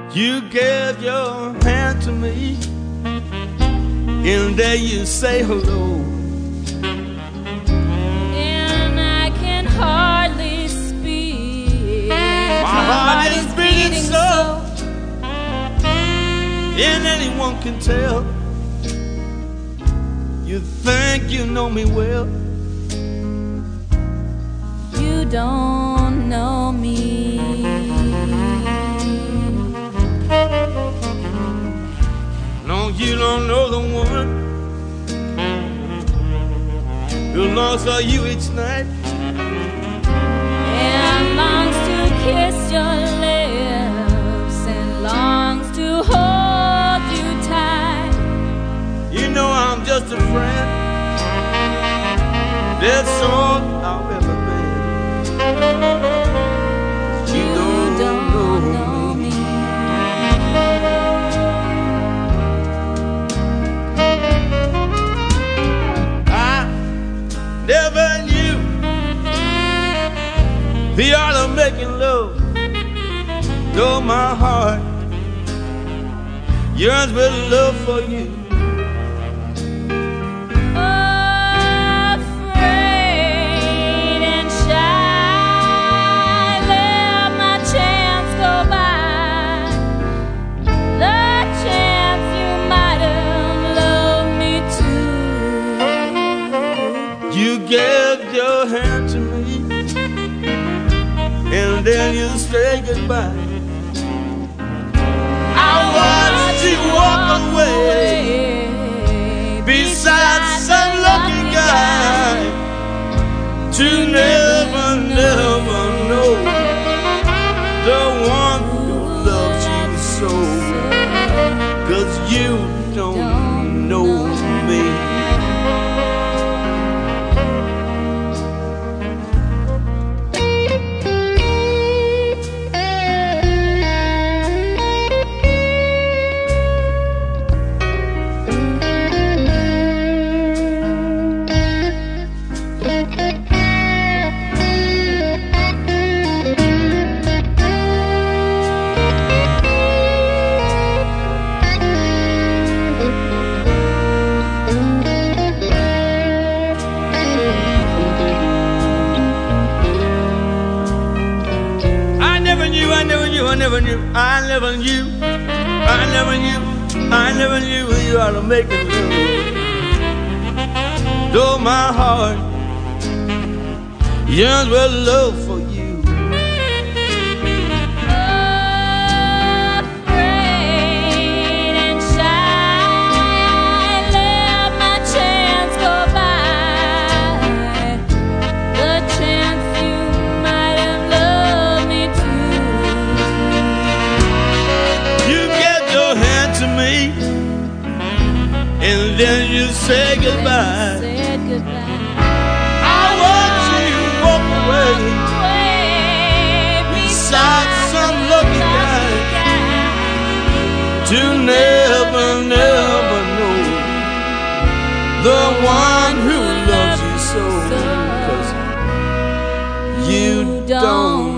You gave your hand to me, and there you say hello. And I can hardly speak. My heart is beating so, and anyone can tell. You think you know me well. You don't know me. No, you don't know the one who longs for you each night And longs to kiss your lips and longs to hold you tight. You know I'm just a friend. That's all I've ever been. You don't know me. I never knew the art of making love. Though my heart yearns with love for you. You gave your hand to me, and then you say goodbye. I watched you walk away beside some lucky guy to never, never know the one who loves you so. 'Cause you don't know me. I never knew you ought to make it love. Though my heart yearns with love for you. Afraid and shy, let my chance go by. The chance you might have loved me too. You gave your hand to me, and then you say goodbye. Said goodbye. I watch you walk away beside some lucky guy to never, never know the one who loves you so. 'Cause you don't